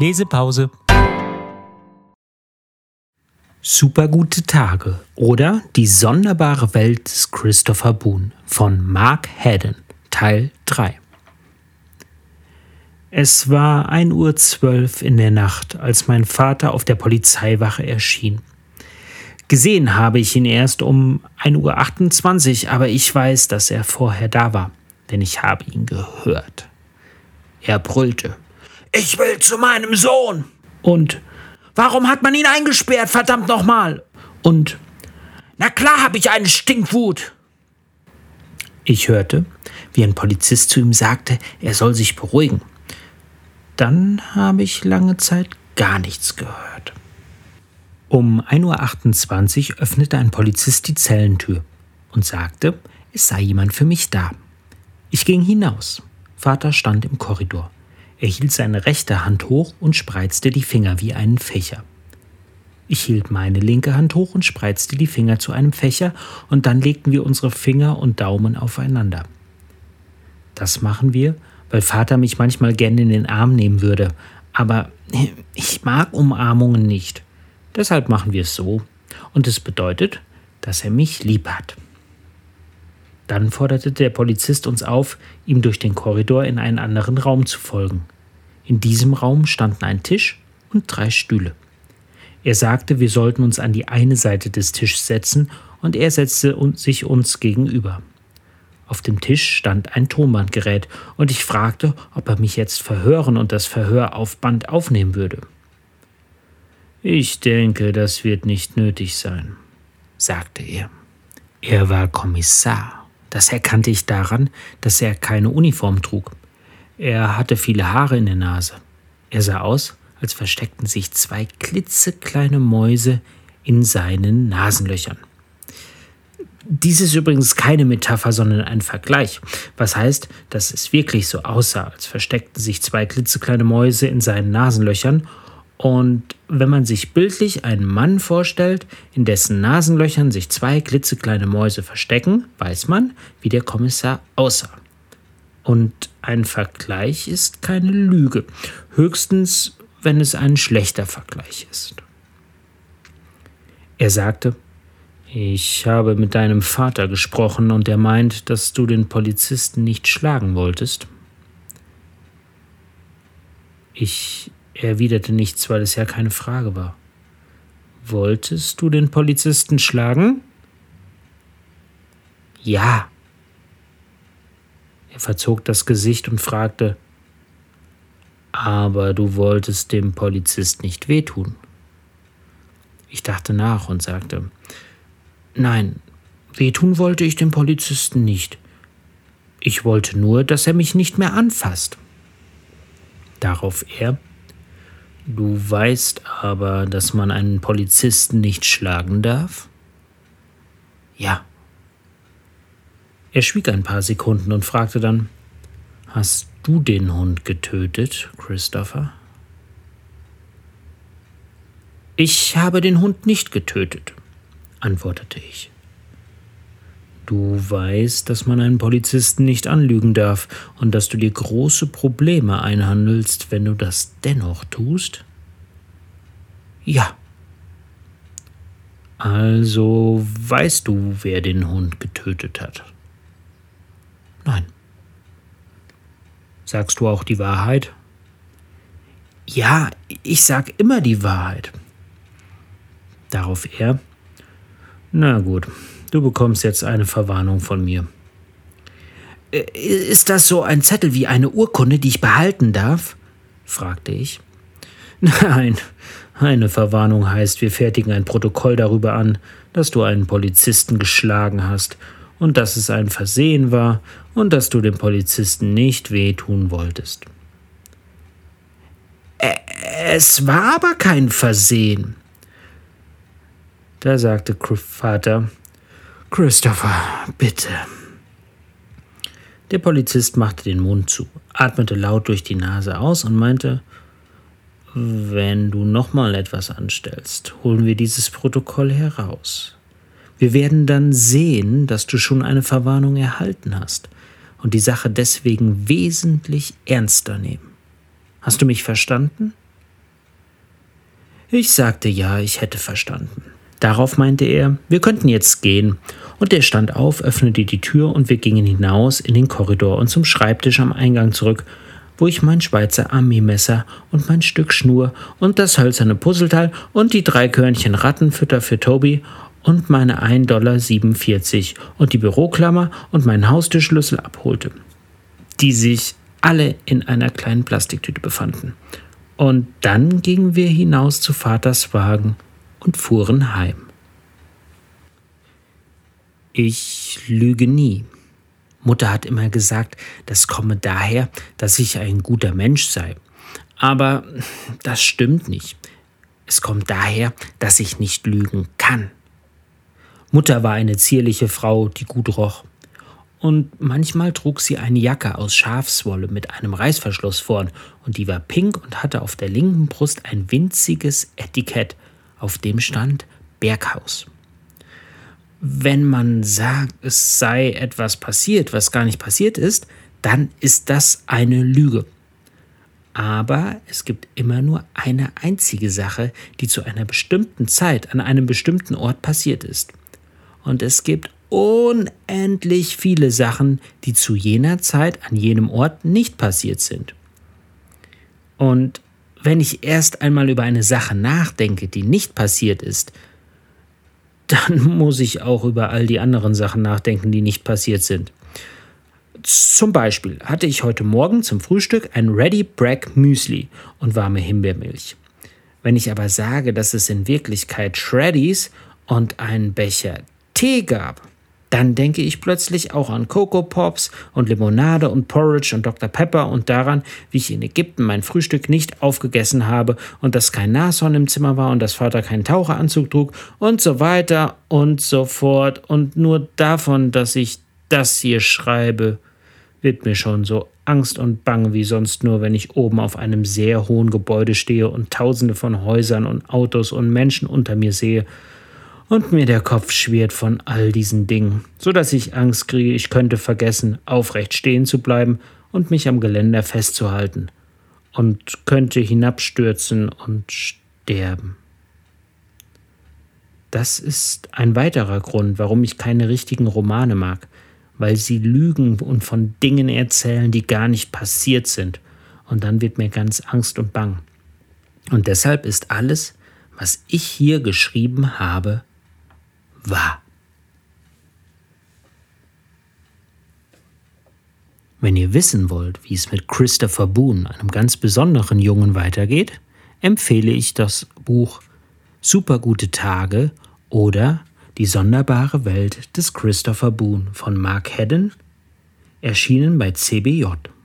Lesepause. Supergute Tage oder Die sonderbare Welt des Christopher Boone von Mark Haddon, Teil 3. Es war 1:12 Uhr in der Nacht, als mein Vater auf der Polizeiwache erschien. Gesehen habe ich ihn erst um 1:28 Uhr, aber ich weiß, dass er vorher da war, denn ich habe ihn gehört. Er brüllte: „Ich will zu meinem Sohn!" Und „Warum hat man ihn eingesperrt, verdammt nochmal?" Und „Na klar habe ich eine Stinkwut." Ich hörte, wie ein Polizist zu ihm sagte, er soll sich beruhigen. Dann habe ich lange Zeit gar nichts gehört. Um 1:28 Uhr öffnete ein Polizist die Zellentür und sagte, es sei jemand für mich da. Ich ging hinaus. Vater stand im Korridor. Er hielt seine rechte Hand hoch und spreizte die Finger wie einen Fächer. Ich hielt meine linke Hand hoch und spreizte die Finger zu einem Fächer und dann legten wir unsere Finger und Daumen aufeinander. Das machen wir, weil Vater mich manchmal gerne in den Arm nehmen würde, aber ich mag Umarmungen nicht. Deshalb machen wir es so und es bedeutet, dass er mich lieb hat. Dann forderte der Polizist uns auf, ihm durch den Korridor in einen anderen Raum zu folgen. In diesem Raum standen ein Tisch und 3 Stühle. Er sagte, wir sollten uns an die eine Seite des Tisches setzen und er setzte sich uns gegenüber. Auf dem Tisch stand ein Tonbandgerät und ich fragte, ob er mich jetzt verhören und das Verhör auf Band aufnehmen würde. „Ich denke, das wird nicht nötig sein", sagte er. Er war Kommissar. Das erkannte ich daran, dass er keine Uniform trug. Er hatte viele Haare in der Nase. Er sah aus, als versteckten sich 2 klitzekleine Mäuse in seinen Nasenlöchern. Dies ist übrigens keine Metapher, sondern ein Vergleich. Was heißt, dass es wirklich so aussah, als versteckten sich 2 klitzekleine Mäuse in seinen Nasenlöchern. Und wenn man sich bildlich einen Mann vorstellt, in dessen Nasenlöchern sich 2 klitzekleine Mäuse verstecken, weiß man, wie der Kommissar aussah. Und ein Vergleich ist keine Lüge, höchstens, wenn es ein schlechter Vergleich ist. Er sagte, ich habe mit deinem Vater gesprochen und er meint, dass du den Polizisten nicht schlagen wolltest. Ich erwiderte nichts, weil es ja keine Frage war. Wolltest du den Polizisten schlagen? Ja. Er verzog das Gesicht und fragte, aber du wolltest dem Polizist nicht wehtun. Ich dachte nach und sagte, nein, wehtun wollte ich dem Polizisten nicht. Ich wollte nur, dass er mich nicht mehr anfasst. Darauf er, du weißt aber, dass man einen Polizisten nicht schlagen darf? Ja. Er schwieg ein paar Sekunden und fragte dann, hast du den Hund getötet, Christopher? Ich habe den Hund nicht getötet, antwortete ich. Du weißt, dass man einen Polizisten nicht anlügen darf und dass du dir große Probleme einhandelst, wenn du das dennoch tust? Ja. Also weißt du, wer den Hund getötet hat? Nein. Sagst du auch die Wahrheit? Ja, ich sag immer die Wahrheit. Darauf er, na gut, du bekommst jetzt eine Verwarnung von mir. Ist das so ein Zettel wie eine Urkunde, die ich behalten darf? Fragte ich. Nein, eine Verwarnung heißt, wir fertigen ein Protokoll darüber an, dass du einen Polizisten geschlagen hast und dass es ein Versehen war und dass du dem Polizisten nicht wehtun wolltest. Es war aber kein Versehen. Da sagte Vater, Christopher, bitte. Der Polizist machte den Mund zu, atmete laut durch die Nase aus und meinte, wenn du nochmal etwas anstellst, holen wir dieses Protokoll heraus. Wir werden dann sehen, dass du schon eine Verwarnung erhalten hast und die Sache deswegen wesentlich ernster nehmen. Hast du mich verstanden? Ich sagte ja, ich hätte verstanden. Darauf meinte er, wir könnten jetzt gehen. Und er stand auf, öffnete die Tür und wir gingen hinaus in den Korridor und zum Schreibtisch am Eingang zurück, wo ich mein Schweizer Armeemesser und mein Stück Schnur und das hölzerne Puzzleteil und die 3 Körnchen Rattenfütter für Toby und meine 1,47 $ und die Büroklammer und meinen Haustürschlüssel abholte, die sich alle in einer kleinen Plastiktüte befanden. Und dann gingen wir hinaus zu Vaters Wagen und fuhren heim. Ich lüge nie. Mutter hat immer gesagt, das komme daher, dass ich ein guter Mensch sei. Aber das stimmt nicht. Es kommt daher, dass ich nicht lügen kann. Mutter war eine zierliche Frau, die gut roch. Und manchmal trug sie eine Jacke aus Schafswolle mit einem Reißverschluss vorn und die war pink und hatte auf der linken Brust ein winziges Etikett, auf dem stand Berghaus. Wenn man sagt, es sei etwas passiert, was gar nicht passiert ist, dann ist das eine Lüge. Aber es gibt immer nur eine einzige Sache, die zu einer bestimmten Zeit an einem bestimmten Ort passiert ist. Und es gibt unendlich viele Sachen, die zu jener Zeit an jenem Ort nicht passiert sind. Und wenn ich erst einmal über eine Sache nachdenke, die nicht passiert ist, dann muss ich auch über all die anderen Sachen nachdenken, die nicht passiert sind. Zum Beispiel hatte ich heute Morgen zum Frühstück ein Ready Bragg Müsli und warme Himbeermilch. Wenn ich aber sage, dass es in Wirklichkeit Shreddies und einen Becher Tee gab, dann denke ich plötzlich auch an Coco Pops und Limonade und Porridge und Dr. Pepper und daran, wie ich in Ägypten mein Frühstück nicht aufgegessen habe und dass kein Nashorn im Zimmer war und dass Vater keinen Taucheranzug trug und so weiter und so fort. Und nur davon, dass ich das hier schreibe, wird mir schon so Angst und Bang wie sonst nur, wenn ich oben auf einem sehr hohen Gebäude stehe und Tausende von Häusern und Autos und Menschen unter mir sehe. Und mir der Kopf schwirrt von all diesen Dingen, so dass ich Angst kriege, ich könnte vergessen, aufrecht stehen zu bleiben und mich am Geländer festzuhalten und könnte hinabstürzen und sterben. Das ist ein weiterer Grund, warum ich keine richtigen Romane mag, weil sie lügen und von Dingen erzählen, die gar nicht passiert sind. Und dann wird mir ganz Angst und Bang. Und deshalb ist alles, was ich hier geschrieben habe, wahr. Wenn ihr wissen wollt, wie es mit Christopher Boone, einem ganz besonderen Jungen, weitergeht, empfehle ich das Buch Supergute Tage oder Die sonderbare Welt des Christopher Boone von Mark Haddon, erschienen bei CBJ.